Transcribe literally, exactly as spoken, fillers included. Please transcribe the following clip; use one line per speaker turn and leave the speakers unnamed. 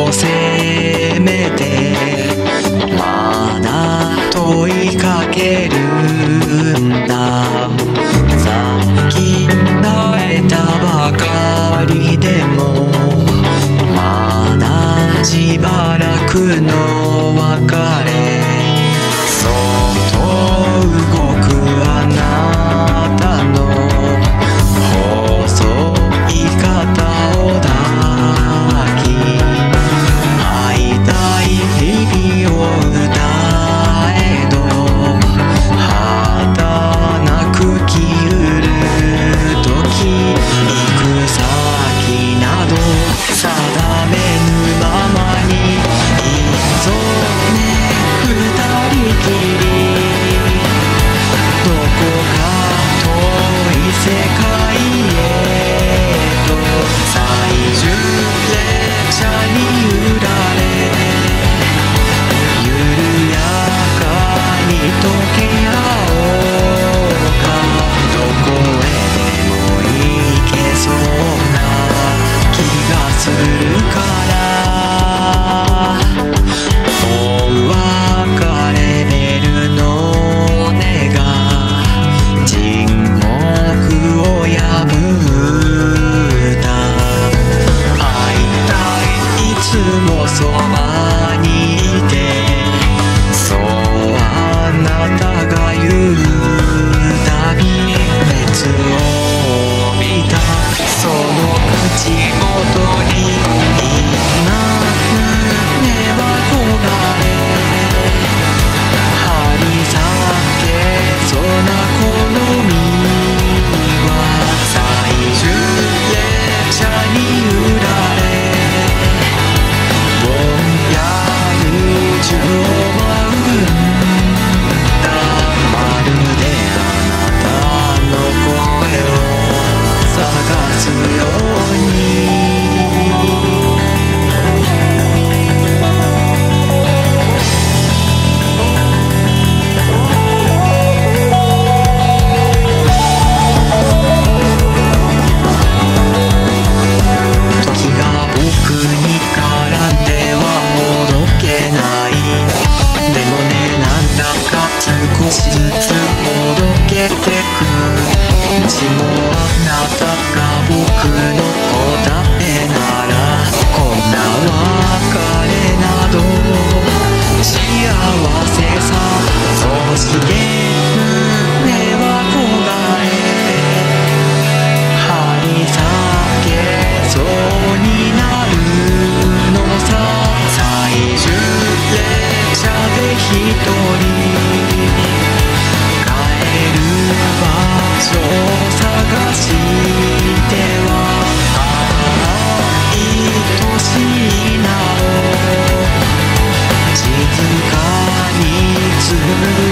を責めてまだ問いかけるんだ。さっき会えたばかりでもまだしばらくの別れ。そっと動くあなたの細い肩を抱き、会いたい日々を歌えど儚く消える時、行く先など定めぬままにいっそね二人きり、どこか遠い世界へと最終列車に揺られ、緩やかに溶け合おうか。どこへでも行けそうな気がするから、お別れベルの音が沈黙を破った。会いたい、いつもそばにいて、そうあなたが言うたび熱を帯びた。その口元に今胸は焦がれ、張り裂けそうな好みは最終列車に揺られ、ぼんや宇宙を舞うんだ。まるであなたの声を探すように。時が僕に絡んではほどけない。でもね、なんだか少しずつほどけてく。もしもあなたが僕の答えなら、こんな別れなど幸せさ。そして胸は焦がれ、張り裂けそうになるのさ。最終列車で一人帰る場所を探しては、ああ愛しいなを静かに紡ぐ